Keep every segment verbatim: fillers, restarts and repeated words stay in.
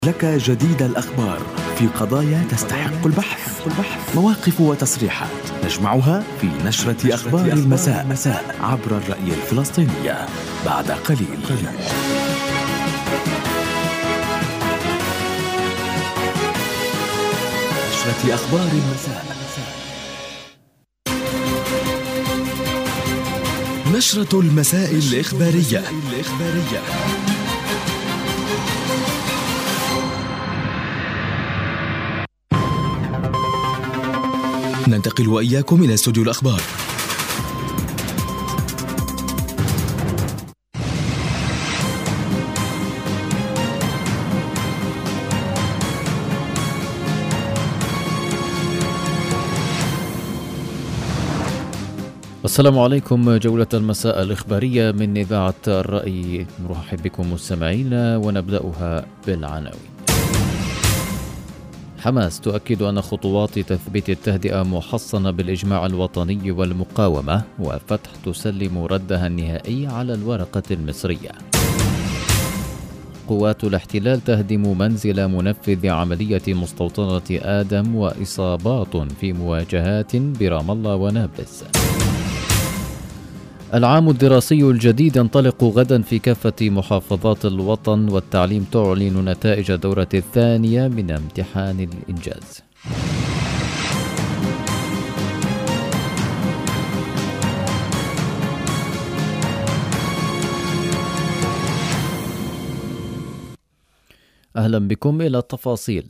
لك جديد الأخبار في قضايا تستحق البحث، مواقف وتصريحات نجمعها في نشرة أخبار المساء عبر الرأي الفلسطينية بعد قليل. نشرة أخبار المساء. نشرة المساء الإخبارية. ننتقل وإياكم إلى استوديو الأخبار. السلام عليكم. جولة المساء الإخبارية من إذاعة الرأي، نرحب بكم مستمعينا ونبدأها بالعناوين. حماس تؤكد أن خطوات تثبيت التهدئة محصنة بالإجماع الوطني والمقاومة، وفتح تسلم ردها النهائي على الورقة المصرية. قوات الاحتلال تهدم منزل منفذ عملية مستوطنة آدم، وإصابات في مواجهات برام الله ونابلس. العام الدراسي الجديد ينطلق غدا في كافة محافظات الوطن، والتعليم تعلن نتائج الدورة الثانية من امتحان الإنجاز. أهلا بكم إلى التفاصيل.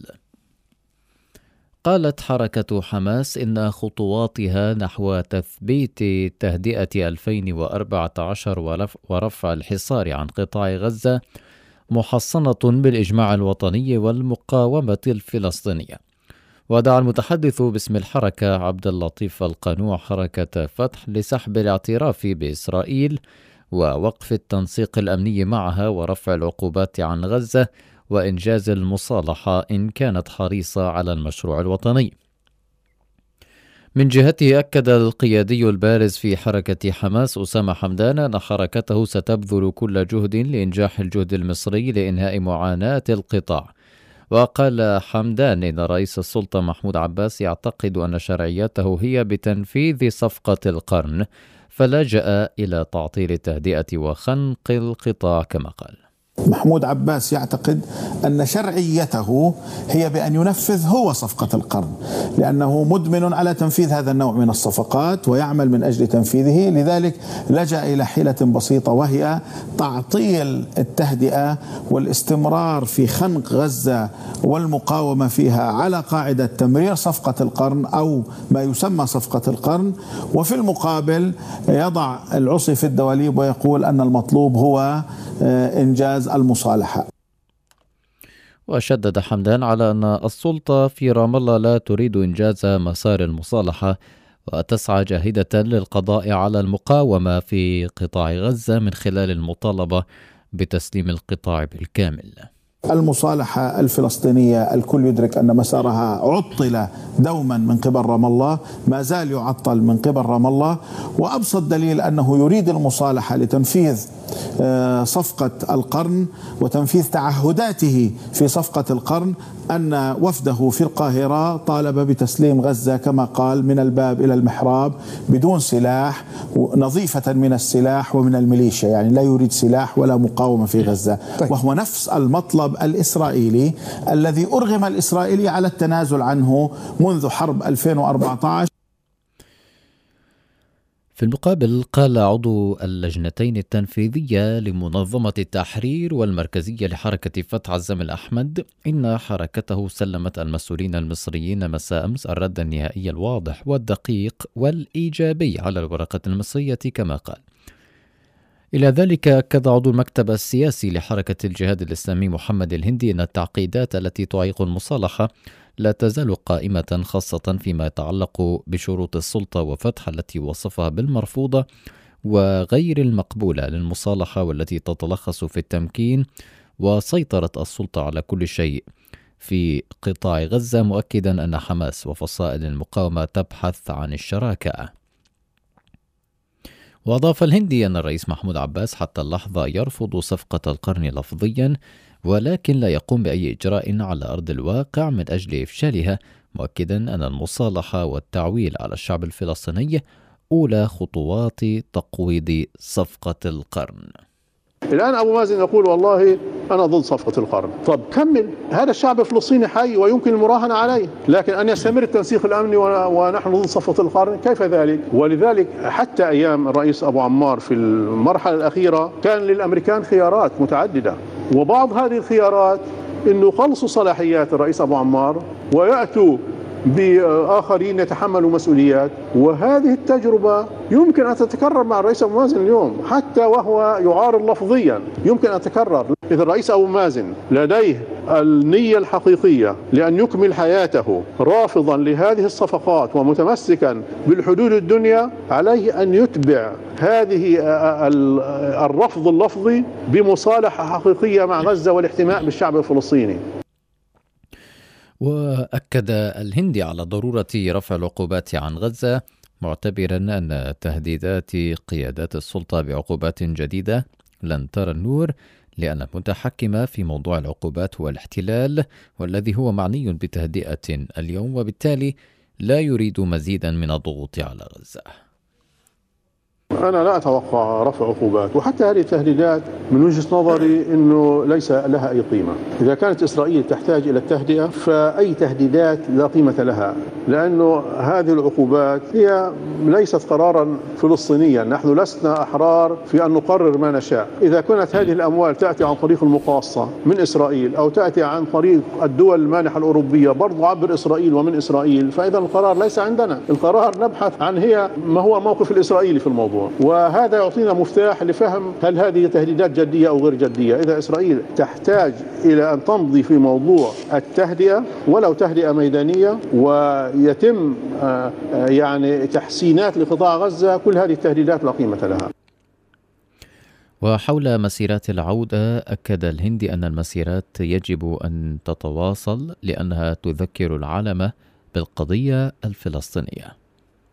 قالت حركة حماس إن خطواتها نحو تثبيت تهدئة ألفين وأربعة عشر ورفع الحصار عن قطاع غزة محصنة بالإجماع الوطني والمقاومة الفلسطينية. ودعا المتحدث باسم الحركة عبد اللطيف القنوع حركة فتح لسحب الاعتراف بإسرائيل ووقف التنسيق الأمني معها ورفع العقوبات عن غزة وإنجاز المصالحة إن كانت حريصة على المشروع الوطني. من جهته أكد القيادي البارز في حركة حماس أسامة حمدان أن حركته ستبذل كل جهد لإنجاح الجهد المصري لإنهاء معاناة القطاع. وقال حمدان إن رئيس السلطة محمود عباس يعتقد أن شرعيته هي بتنفيذ صفقة القرن، فلجأ إلى تعطيل التهدئة وخنق القطاع كما قال. محمود عباس يعتقد أن شرعيته هي بأن ينفذ هو صفقة القرن، لأنه مدمن على تنفيذ هذا النوع من الصفقات ويعمل من أجل تنفيذه. لذلك لجأ إلى حيلة بسيطة، وهي تعطيل التهدئة والاستمرار في خنق غزة والمقاومة فيها على قاعدة تمرير صفقة القرن أو ما يسمى صفقة القرن، وفي المقابل يضع العصي في الدواليب ويقول أن المطلوب هو إنجاز المصالحة. وشدد حمدان على أن السلطة في رام الله لا تريد إنجاز مسار المصالحة، وتسعى جاهدة للقضاء على المقاومة في قطاع غزة من خلال المطالبة بتسليم القطاع بالكامل. المصالحة الفلسطينية الكل يدرك أن مسارها عطل دوما من قبل رام الله، ما زال يعطل من قبل رام الله، وأبسط دليل أنه يريد المصالحة لتنفيذ صفقة القرن وتنفيذ تعهداته في صفقة القرن أن وفده في القاهرة طالب بتسليم غزة كما قال من الباب إلى المحراب بدون سلاح، نظيفة من السلاح ومن الميليشيا، يعني لا يريد سلاح ولا مقاومة في غزة. وهو نفس المطلب الإسرائيلي الذي أرغم الإسرائيلي على التنازل عنه منذ حرب ألفين وأربعة عشر. في المقابل قال عضو اللجنتين التنفيذية لمنظمة التحرير والمركزية لحركة فتح عزام الأحمد إن حركته سلمت المسؤولين المصريين مساء أمس الرد النهائي الواضح والدقيق والإيجابي على الورقة المصرية كما قال. إلى ذلك أكد عضو المكتب السياسي لحركة الجهاد الإسلامي محمد الهندي أن التعقيدات التي تعيق المصالحة لا تزال قائمة، خاصة فيما يتعلق بشروط السلطة وفتح التي وصفها بالمرفوضة وغير المقبولة للمصالحة، والتي تتلخص في التمكين وسيطرة السلطة على كل شيء في قطاع غزة، مؤكدا أن حماس وفصائل المقاومة تبحث عن الشراكة. وأضاف الهندي أن الرئيس محمود عباس حتى اللحظة يرفض صفقة القرن لفظيا، ولكن لا يقوم بأي إجراء على أرض الواقع من أجل إفشالها، مؤكدا أن المصالحة والتعويل على الشعب الفلسطيني أولى خطوات تقويض صفقة القرن. الآن أبو مازن يقول والله أنا ضد صفقة القرن. طب كمل، هذا الشعب الفلسطيني حي ويمكن المراهنة عليه، لكن أن يستمر التنسيق الأمني ونحن ضد صفقة القرن كيف ذلك؟ ولذلك حتى أيام الرئيس أبو عمار في المرحلة الأخيرة كان للأمريكان خيارات متعددة، وبعض هذه الخيارات أنه خلصوا صلاحيات الرئيس أبو عمار ويأتوا بآخرين يتحملوا مسؤوليات. وهذه التجربة يمكن أن تتكرر مع الرئيس أبو مازن اليوم، حتى وهو يعارض لفظيا يمكن أن تتكرر. إذا الرئيس أبو مازن لديه النية الحقيقية لأن يكمل حياته رافضا لهذه الصفقات ومتمسكا بالحدود الدنيا، عليه أن يتبع هذه الرفض اللفظي بمصالحة حقيقية مع غزة والاحتماء بالشعب الفلسطيني. وأكد الهندي على ضرورة رفع العقوبات عن غزة، معتبرا أن تهديدات قيادات السلطة بعقوبات جديدة لن ترى النور، لأن المتحكم في موضوع العقوبات هو الاحتلال، والذي هو معني بتهدئة اليوم، وبالتالي لا يريد مزيدا من الضغوط على غزة. أنا لا أتوقع رفع عقوبات، وحتى هذه التهديدات من وجهة نظري أنه ليس لها أي قيمة. إذا كانت إسرائيل تحتاج إلى التهدئة فأي تهديدات لا قيمة لها، لأنه هذه العقوبات هي ليست قرارا فلسطينيا، نحن لسنا أحرار في أن نقرر ما نشاء. إذا كانت هذه الأموال تأتي عن طريق المقاصة من إسرائيل أو تأتي عن طريق الدول المانحة الأوروبية برضو عبر إسرائيل ومن إسرائيل، فإذا القرار ليس عندنا، القرار نبحث عن هي ما هو الموقف الإسرائيلي في الموضوع، وهذا يعطينا مفتاح لفهم هل هذه تهديدات جدية أو غير جدية. إذا إسرائيل تحتاج إلى أن تمضي في موضوع التهدئة ولو تهدئة ميدانية ويتم يعني تحسينات لقطاع غزة، كل هذه التهديدات لا قيمة لها. وحول مسيرات العودة، أكد الهندي أن المسيرات يجب أن تتواصل لأنها تذكر العالم بالقضية الفلسطينية.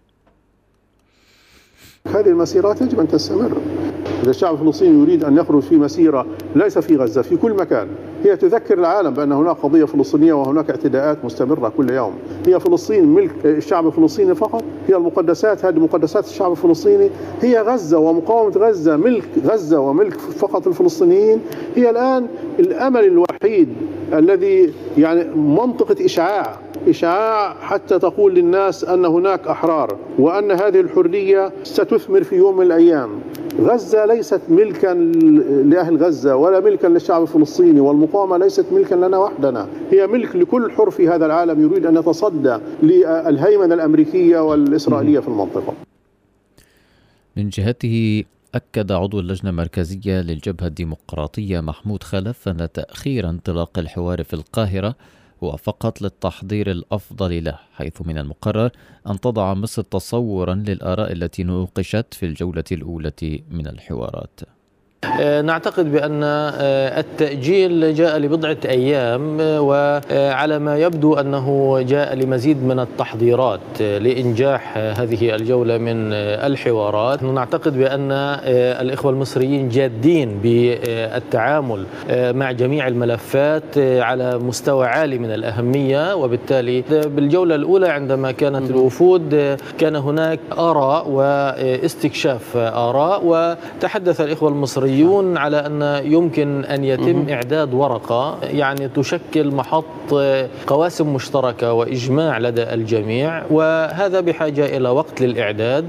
هذه المسيرات يجب أن تستمر. إذا الشعب الفلسطيني يريد أن يخرج في مسيرة ليس في غزة، في كل مكان، هي تذكر العالم بأن هناك قضية فلسطينية وهناك اعتداءات مستمرة كل يوم. هي فلسطين ملك الشعب الفلسطيني فقط، هي المقدسات، هذه مقدسات الشعب الفلسطيني، هي غزة ومقاومة غزة ملك غزة وملك فقط الفلسطينيين. هي الآن الأمل الوحيد الذي يعني منطقة إشعاع إشعاع حتى تقول للناس أن هناك أحرار وأن هذه الحرية ستثمر في يوم من الأيام. غزة ليست ملكا لأهل غزة ولا ملكا للشعب الفلسطيني، والمقاومة ليست ملكا لنا وحدنا، هي ملك لكل حر في هذا العالم يريد أن يتصدى للهيمنة الأمريكية والإسرائيلية في المنطقة. من جهته أكد عضو اللجنة المركزية للجبهة الديمقراطية محمود خلف أن تأخير انطلاق الحوار في القاهرة هو فقط للتحضير الأفضل له، حيث من المقرر أن تضع مصر تصورا للآراء التي نوقشت في الجولة الأولى من الحوارات. نعتقد بأن التأجيل جاء لبضعة أيام، وعلى ما يبدو أنه جاء لمزيد من التحضيرات لإنجاح هذه الجولة من الحوارات. نعتقد بأن الإخوة المصريين جادين بالتعامل مع جميع الملفات على مستوى عالي من الأهمية، وبالتالي بالجولة الأولى عندما كانت الوفود كان هناك آراء واستكشاف آراء، وتحدث الإخوة المصريين على أن يمكن أن يتم إعداد ورقة يعني تشكل محط قواسم مشتركة وإجماع لدى الجميع، وهذا بحاجة إلى وقت للإعداد.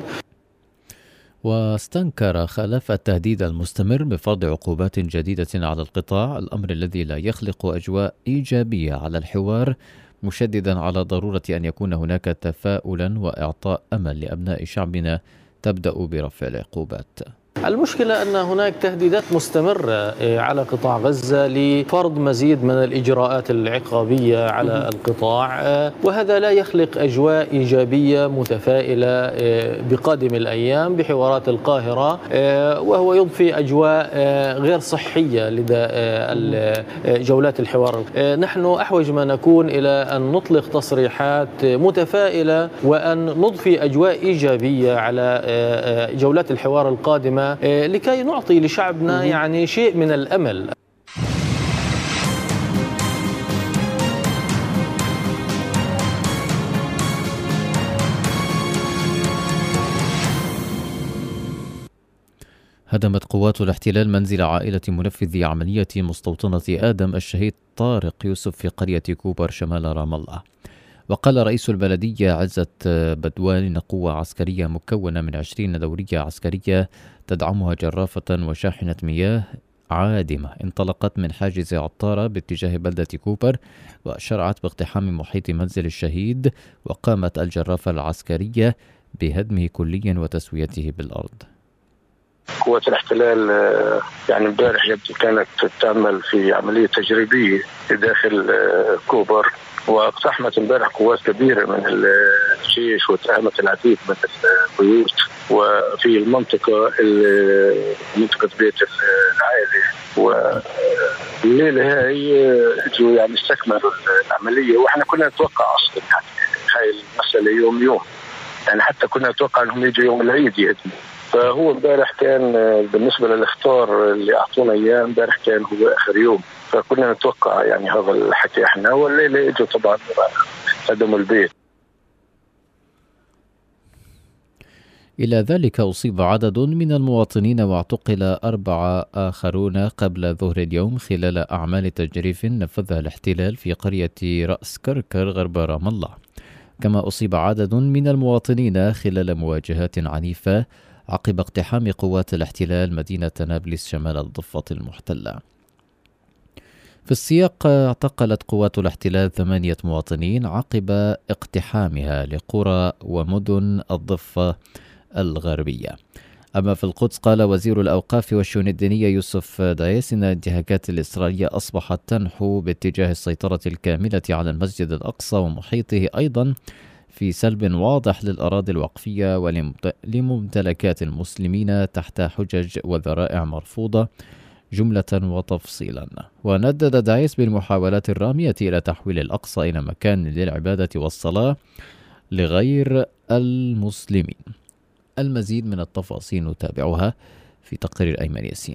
واستنكر خلف التهديد المستمر بفرض عقوبات جديدة على القطاع، الأمر الذي لا يخلق أجواء إيجابية على الحوار، مشددا على ضرورة أن يكون هناك تفاؤلا وإعطاء أمل لأبناء شعبنا تبدأ برفع العقوبات. المشكلة أن هناك تهديدات مستمرة على قطاع غزة لفرض مزيد من الإجراءات العقابية على القطاع، وهذا لا يخلق أجواء إيجابية متفائلة بقادم الأيام بحوارات القاهرة، وهو يضفي أجواء غير صحية لدى جولات الحوار. نحن أحوج ما نكون إلى أن نطلق تصريحات متفائلة وأن نضفي أجواء إيجابية على جولات الحوار القادمة لكي نعطي لشعبنا يعني شيء من الأمل. هدمت قوات الاحتلال منزل عائلة منفذ عملية مستوطنة آدم الشهيد طارق يوسف في قرية كوبر شمال رام الله. وقال رئيس البلدية عزة بدوان إن قوة عسكرية مكونة من عشرين دورية عسكرية تدعمها جرافة وشاحنة مياه عادمة انطلقت من حاجز عطارة باتجاه بلدة كوبر وشرعت باقتحام محيط منزل الشهيد، وقامت الجرافة العسكرية بهدمه كليا وتسويته بالأرض. قوات الاحتلال يعني امبارح يبدو كانت تعمل في عملية تجريبية داخل كوبر، واقتحمت امبارح قوات كبيرة من الجيش واتهمت العديد من البيوت وفي المنطقة منطقة بيت العائلة. والليلة هاي اجوا يعني استكملوا العملية، واحنا كنا نتوقع اصلا يعني هاي المسألة يوم يوم، يعني حتى كنا نتوقع انهم يجوا يوم العيد يهدموا. فهو امبارح كان بالنسبة للاخطار اللي اعطونا اياه امبارح كان هو اخر يوم، فكنا نتوقع يعني هذا الحكي احنا، والليلة اجوا طبعا هدموا البيت. إلى ذلك أصيب عدد من المواطنين واعتقل أربعة آخرون قبل ظهر اليوم خلال أعمال تجريف نفذها الاحتلال في قرية رأس كركر غرب رام الله. كما أصيب عدد من المواطنين خلال مواجهات عنيفة عقب اقتحام قوات الاحتلال مدينة نابلس شمال الضفة المحتلة. في السياق اعتقلت قوات الاحتلال ثمانية مواطنين عقب اقتحامها لقرى ومدن الضفة الغربية. أما في القدس قال وزير الأوقاف والشؤون الدينية يوسف دايس إن الانتهاكات الإسرائيلية أصبحت تنحو باتجاه السيطرة الكاملة على المسجد الأقصى ومحيطه، أيضا في سلب واضح للأراضي الوقفية ولممتلكات المسلمين تحت حجج وذرائع مرفوضة جملة وتفصيلا. وندد دايس بالمحاولات الرامية إلى تحويل الأقصى إلى مكان للعبادة والصلاة لغير المسلمين. المزيد من التفاصيل نتابعها في تقرير أيمن ياسين.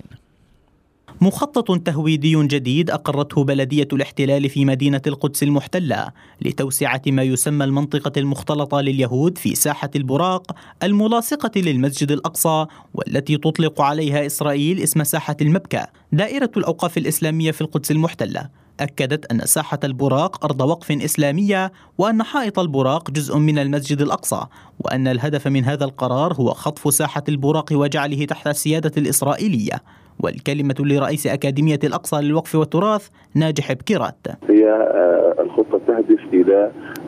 مخطط تهويدي جديد أقرته بلدية الاحتلال في مدينة القدس المحتلة لتوسعة ما يسمى المنطقة المختلطة لليهود في ساحة البراق الملاصقة للمسجد الأقصى، والتي تطلق عليها إسرائيل اسم ساحة المبكى. دائرة الأوقاف الإسلامية في القدس المحتلة أكدت أن ساحة البراق أرض وقف إسلامية، وأن حائط البراق جزء من المسجد الأقصى، وأن الهدف من هذا القرار هو خطف ساحة البراق وجعله تحت السيادة الإسرائيلية. والكلمة لرئيس أكاديمية الأقصى للوقف والتراث ناجح بكيرات. هي الخطة تهدف إلى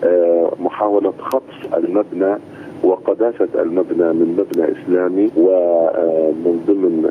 محاولة خطف المبنى وقداسة المبنى من مبنى إسلامي، ومن ضمن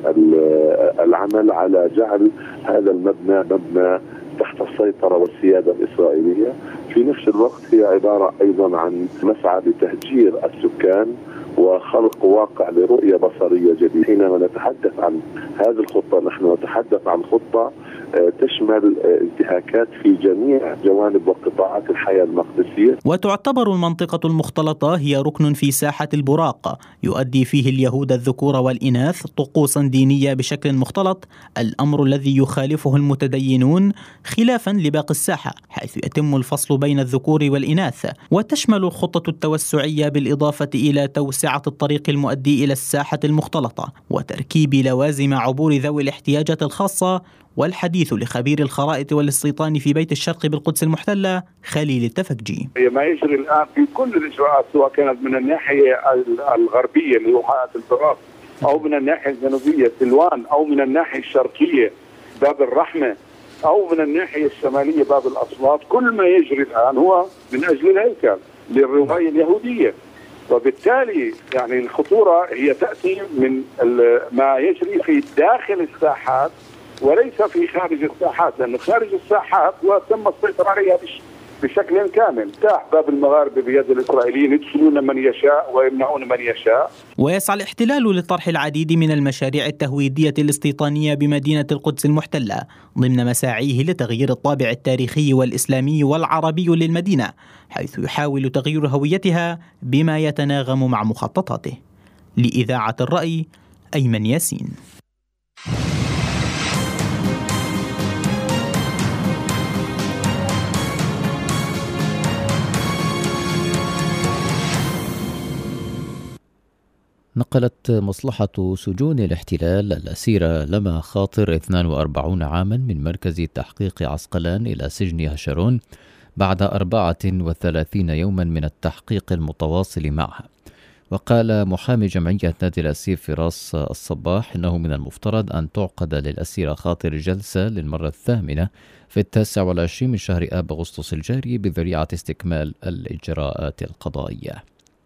العمل على جعل هذا المبنى مبنى تحت السيطرة والسيادة الإسرائيلية. في نفس الوقت هي عبارة أيضا عن مسعى لتهجير السكان وخلق واقع لرؤية بصرية جديدة. حينما نتحدث عن هذه الخطة نحن نتحدث عن خطة تشمل انتهاكات في جميع جوانب وقطاعات الحياة المقدسية. وتعتبر المنطقة المختلطة هي ركن في ساحة البراق يؤدي فيه اليهود الذكور والإناث طقوسا دينية بشكل مختلط، الأمر الذي يخالفه المتدينون خلافا لباقي الساحة، حيث يتم الفصل بين الذكور والإناث. وتشمل الخطة التوسعية بالإضافة إلى توسعة الطريق المؤدي إلى الساحة المختلطة وتركيب لوازم عبور ذوي الاحتياجات الخاصة. والحديث لخبير الخرائط والاستيطان في بيت الشرق بالقدس المحتلة خليل التفكجي. ما يجري الآن في كل الإجراءات سواء كانت من الناحية الغربية اللي هو حائط البراق، أو من الناحية الجنوبية سلوان، أو من الناحية الشرقية باب الرحمة، أو من الناحية الشمالية باب الأصوات، كل ما يجري الآن هو من أجل الهيكل للرواية اليهودية. وبالتالي يعني الخطورة هي تأتي من ما يجري في داخل الساحات وليس في خارج الساحات، لأن خارج الساحات وتم السيطرة عليها بشكل كامل. تاح باب المغاربة بيد الإسرائيليين يدخلون من يشاء ويمنعون من يشاء. ويسعى الاحتلال لطرح العديد من المشاريع التهويدية الاستيطانية بمدينة القدس المحتلة ضمن مساعيه لتغيير الطابع التاريخي والإسلامي والعربي للمدينة، حيث يحاول تغيير هويتها بما يتناغم مع مخططاته. لإذاعة الرأي أيمن ياسين. نقلت مصلحة سجون الاحتلال الأسيرة لما خاطر اثنين وأربعين عاما من مركز التحقيق عسقلان إلى سجن هشرون بعد أربعة وثلاثين يوما من التحقيق المتواصل معها. وقال محامي جمعية نادي الأسير فراس الصباح إنه من المفترض أن تعقد للأسيرة خاطر جلسة للمرة الثامنة في التاسع والعشرين من شهر آب أغسطس الجاري بذريعة استكمال الإجراءات القضائية.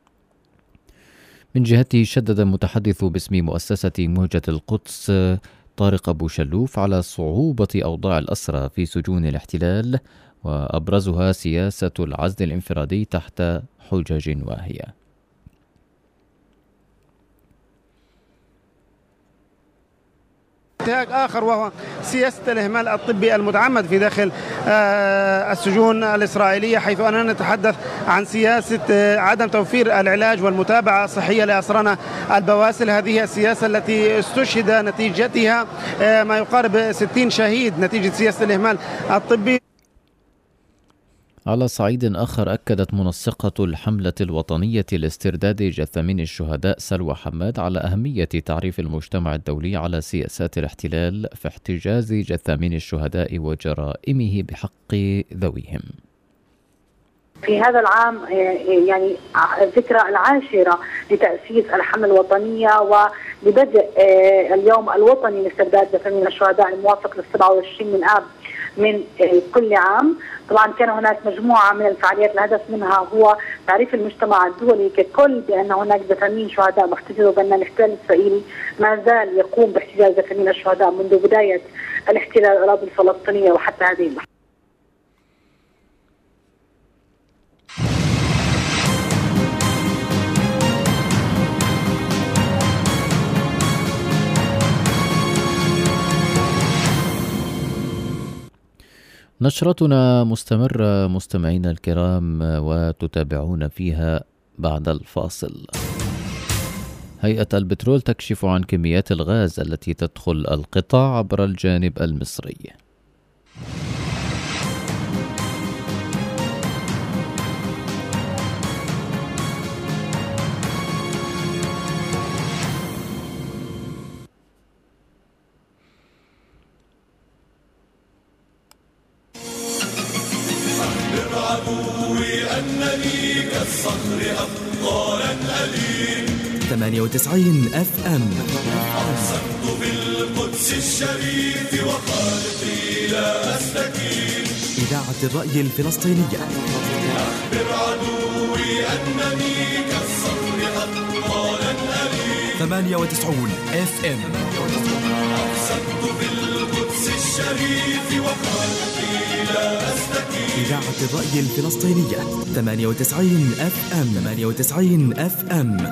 من جهته شدد المتحدث باسم مؤسسة موجة القدس طارق أبو شلوف على صعوبة أوضاع الأسرى في سجون الاحتلال، وأبرزها سياسة العزل الانفرادي تحت حجج واهية. انتهاك آخر وهو سياسة الإهمال الطبي المتعمد في داخل السجون الإسرائيلية، حيث أننا نتحدث عن سياسة عدم توفير العلاج والمتابعة الصحية لأسرانا البواسل. هذه السياسة التي استشهد نتيجتها ما يقارب ستين شهيد نتيجة سياسة الإهمال الطبي. على صعيد آخر، أكدت منسقة الحملة الوطنية لاسترداد جثامين الشهداء سلوى حماد على أهمية تعريف المجتمع الدولي على سياسات الاحتلال في احتجاز جثامين الشهداء وجرائمه بحق ذويهم. في هذا العام يعني الذكرى العاشرة لتأسيس الحملة الوطنية ولبدء اليوم الوطني لاسترداد جثامين الشهداء الموافق للسبعة والعشرين من آب من كل عام. طبعا كان هناك مجموعة من الفعاليات، الهدف منها هو تعريف المجتمع الدولي ككل بأن هناك جثامين شهداء محتجزة، وبأن الاحتلال الإسرائيلي ما زال يقوم باحتجاز جثامين الشهداء منذ بداية الاحتلال الأراضي الفلسطينية وحتى هذه اللحظة. نشرتنا مستمرة مستمعينا الكرام، وتتابعون فيها بعد الفاصل. هيئة البترول تكشف عن كميات الغاز التي تدخل القطاع عبر الجانب المصري. أنني كالصخر أبطالا ألين ثمانية وتسعين اف ام. أرسلت بالقدس الشريف وخالقي لا أستكين. إذاعة الرأي الفلسطينية. أخبر عدوي أنني كالصخر أبطالا ألين ثمانية وتسعين اف ام. أرسلت بالقدس الشريف وخالقي لا أستكين. إذاعة الرأي الفلسطينية ثمانية وتسعين اف ام. ثمانية وتسعين اف ام.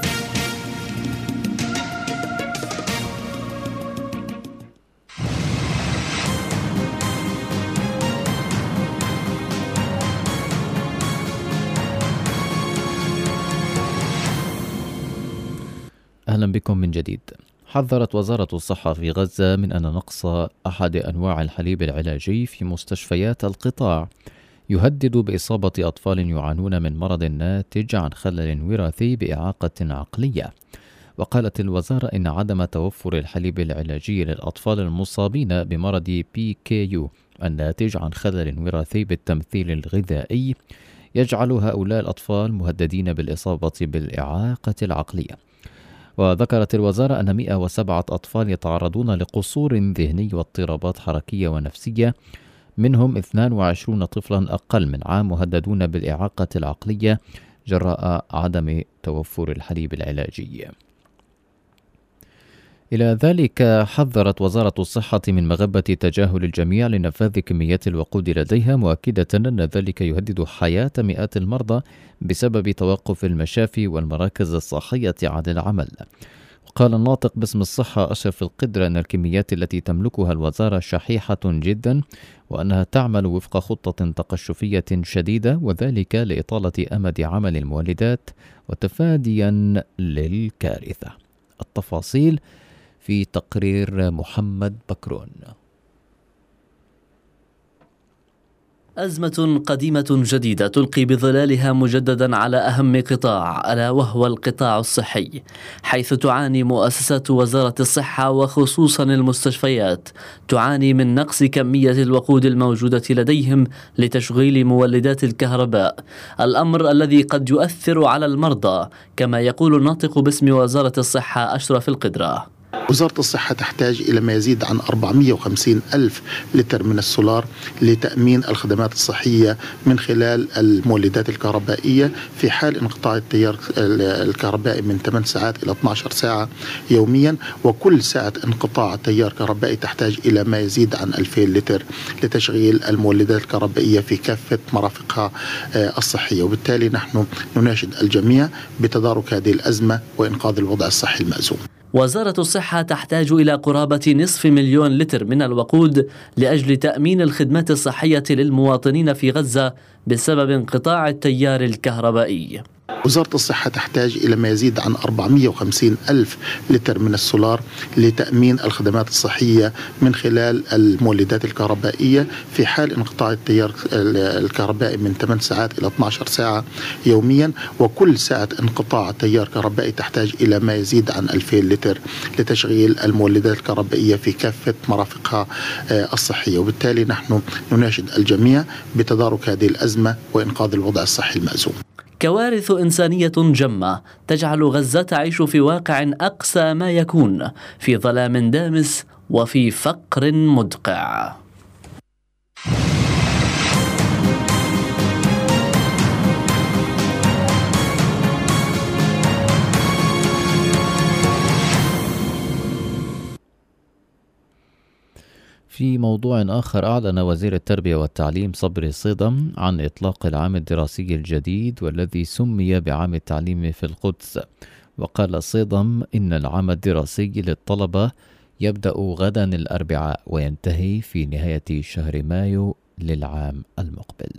أهلا بكم من جديد. حذرت وزارة الصحة في غزة من أن نقص أحد أنواع الحليب العلاجي في مستشفيات القطاع يهدد بإصابة أطفال يعانون من مرض ناتج عن خلل وراثي بإعاقة عقلية. وقالت الوزارة إن عدم توفر الحليب العلاجي للأطفال المصابين بمرض بي كي يو الناتج عن خلل وراثي بالتمثيل الغذائي يجعل هؤلاء الأطفال مهددين بالإصابة بالإعاقة العقلية. وذكرت الوزارة أن مئة وسبعة أطفال يتعرضون لقصور ذهني واضطرابات حركية ونفسية، منهم اثنين وعشرين طفلا أقل من عام مهددون بالإعاقة العقلية جراء عدم توفر الحليب العلاجي. إلى ذلك حذرت وزارة الصحة من مغبة تجاهل الجميع لنفاذ كميات الوقود لديها، مؤكدة أن ذلك يهدد حياة مئات المرضى بسبب توقف المشافي والمراكز الصحية عن العمل. قال الناطق باسم الصحة أشرف القدر أن الكميات التي تملكها الوزارة شحيحة جدا، وأنها تعمل وفق خطة تقشفية شديدة، وذلك لإطالة أمد عمل المولدات وتفاديا للكارثة. التفاصيل في تقرير محمد بكرون. أزمة قديمة جديدة تلقي بظلالها مجددا على أهم قطاع، ألا وهو القطاع الصحي، حيث تعاني مؤسسات وزارة الصحة وخصوصا المستشفيات تعاني من نقص كمية الوقود الموجودة لديهم لتشغيل مولدات الكهرباء، الأمر الذي قد يؤثر على المرضى، كما يقول الناطق باسم وزارة الصحة أشرف القدرة. وزارة الصحة تحتاج إلى ما يزيد عن أربعمئة وخمسين ألف لتر من السولار لتأمين الخدمات الصحية من خلال المولدات الكهربائية في حال انقطاع التيار الكهربائي من ثمان ساعات إلى اثنتي عشرة ساعة يوميا، وكل ساعة انقطاع تيار كهربائي تحتاج إلى ما يزيد عن ألفين لتر لتشغيل المولدات الكهربائية في كافة مرافقها الصحية. وبالتالي نحن نناشد الجميع بتدارك هذه الأزمة وإنقاذ الوضع الصحي المأزوم. وزارة الصحة تحتاج إلى قرابة نصف مليون لتر من الوقود لأجل تأمين الخدمات الصحية للمواطنين في غزة بسبب انقطاع التيار الكهربائي. وزارة الصحة تحتاج إلى ما يزيد عن أربعمئة وخمسين ألف لتر من السولار لتأمين الخدمات الصحية من خلال المولدات الكهربائية في حال انقطاع التيار الكهربائي من ثمان ساعات إلى اثنتي عشرة ساعة يوميا، وكل ساعة انقطاع تيار كهربائي تحتاج إلى ما يزيد عن ألفين لتر لتشغيل المولدات الكهربائية في كافة مرافقها الصحية. وبالتالي نحن نناشد الجميع بتدارك هذه الأزمة وإنقاذ الوضع الصحي المأزوم. كوارث إنسانية جمة تجعل غزة تعيش في واقع أقسى ما يكون، في ظلام دامس وفي فقر مدقع. في موضوع آخر، أعلن وزير التربية والتعليم صبري صيدم عن إطلاق العام الدراسي الجديد والذي سمي بعام التعليم في القدس. وقال صيدم إن العام الدراسي للطلبة يبدأ غدا الأربعاء وينتهي في نهاية شهر مايو للعام المقبل.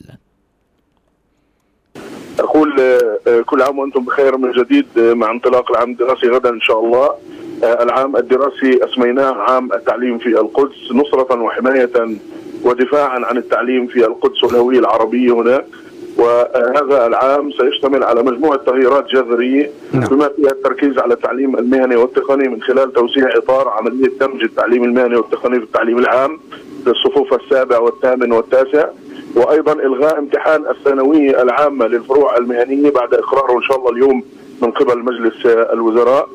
أقول كل عام وأنتم بخير من جديد مع انطلاق العام الدراسي غدا إن شاء الله. العام الدراسي أسميناه عام التعليم في القدس، نصرة وحماية ودفاعا عن التعليم في القدس والهوية العربية هناك. وهذا العام سيشتمل على مجموعة تغييرات جذرية بما فيها التركيز على التعليم المهني والتقني من خلال توسيع إطار عملية دمج التعليم المهني والتقني في التعليم العام في الصفوف السابع والثامن والتاسع، وأيضا إلغاء امتحان الثانوية العامة للفروع المهنية بعد إقراره إن شاء الله اليوم من قبل مجلس الوزراء.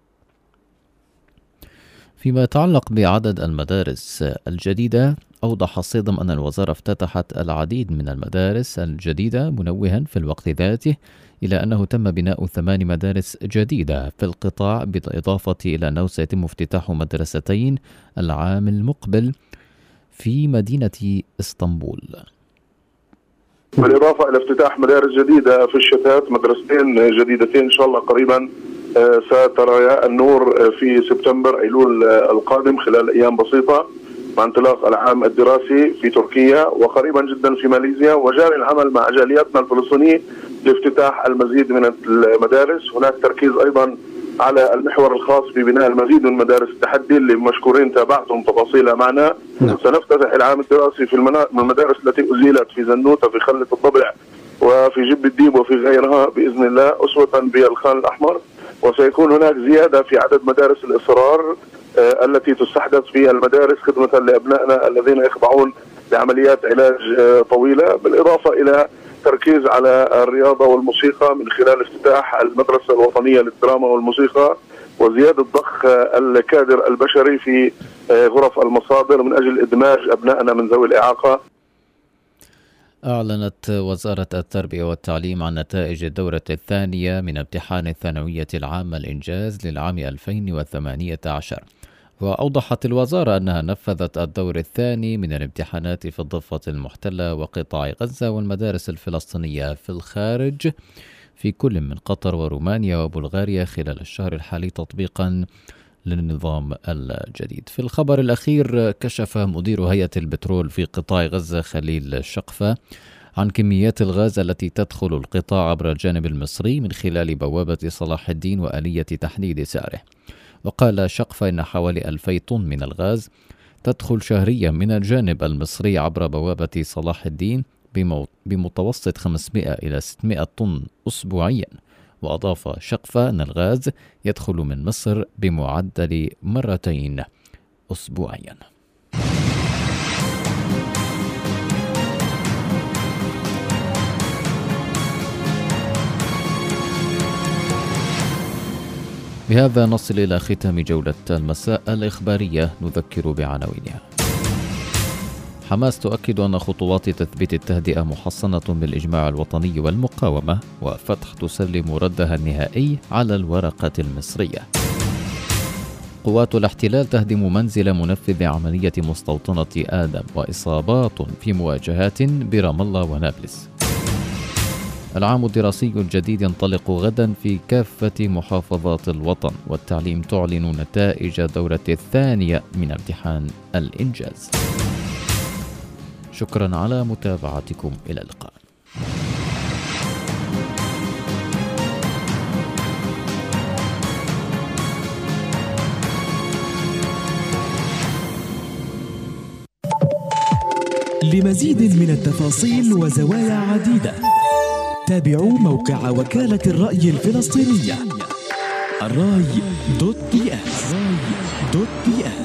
فيما يتعلق بعدد المدارس الجديدة، أوضح صيدم أن الوزارة افتتحت العديد من المدارس الجديدة، منوها في الوقت ذاته إلى أنه تم بناء ثمان مدارس جديدة في القطاع، بالإضافة إلى أنه سيتم افتتاح مدرستين العام المقبل في مدينة اسطنبول، بالإضافة إلى افتتاح مدارس جديدة في الشتات، مدرستين جديدتين إن شاء الله قريبا سترى النور في سبتمبر أيلول القادم خلال أيام بسيطة مع انطلاق العام الدراسي في تركيا وقريبا جدا في ماليزيا. وجاري العمل مع جالياتنا الفلسطينية لافتتاح المزيد من المدارس. هناك تركيز أيضا على المحور الخاص ببناء المزيد من مدارس التحدي اللي مشكورين تابعتم تفاصيلها معنا. نعم. سنفتتح العام الدراسي في المدارس التي أزيلت في زنوتة، في خلة الضبع، وفي جب الديب، وفي غيرها بإذن الله أسوة بالخان الأحمر. وسيكون هناك زيادة في عدد مدارس الإصرار آه التي تستحدث في المدارس خدمة لأبنائنا الذين يخضعون لعمليات علاج آه طويلة، بالإضافة إلى تركيز على الرياضة والموسيقى من خلال افتتاح المدرسة الوطنية للدراما والموسيقى وزيادة ضخ آه الكادر البشري في آه غرف المصادر من أجل إدماج أبنائنا من ذوي الإعاقة. أعلنت وزارة التربية والتعليم عن نتائج الدورة الثانية من امتحان الثانوية العامة الإنجاز للعام ألفين وثمانية عشر، وأوضحت الوزارة أنها نفذت الدور الثاني من الامتحانات في الضفة المحتلة وقطاع غزة والمدارس الفلسطينية في الخارج في كل من قطر ورومانيا وبلغاريا خلال الشهر الحالي تطبيقا للنظام الجديد. في الخبر الأخير، كشف مدير هيئة البترول في قطاع غزة خليل شقفة عن كميات الغاز التي تدخل القطاع عبر الجانب المصري من خلال بوابة صلاح الدين وآلية تحديد سعره. وقال شقفة إن حوالي ألفي طن من الغاز تدخل شهريا من الجانب المصري عبر بوابة صلاح الدين بمتوسط خمسمائة إلى ستمائة طن أسبوعيا. وأضاف شقفة أن الغاز يدخل من مصر بمعدل مرتين أسبوعيا. بهذا نصل إلى ختام جولة المساء الإخبارية. نذكر بعناوينها. حماس تؤكد أن خطوات تثبيت التهدئة محصنة بالإجماع الوطني والمقاومة، وفتح تسلم ردها النهائي على الورقة المصرية. قوات الاحتلال تهدم منزل منفذ عملية مستوطنة آدم، وإصابات في مواجهات برام الله ونابلس. العام الدراسي الجديد ينطلق غدا في كافة محافظات الوطن، والتعليم تعلن نتائج دورة الثانية من امتحان الإنجاز. شكرا على متابعتكم، إلى اللقاء. لمزيد من التفاصيل وزوايا عديدة تابعوا موقع وكالة الرأي الفلسطينية الراي دوت بي اس.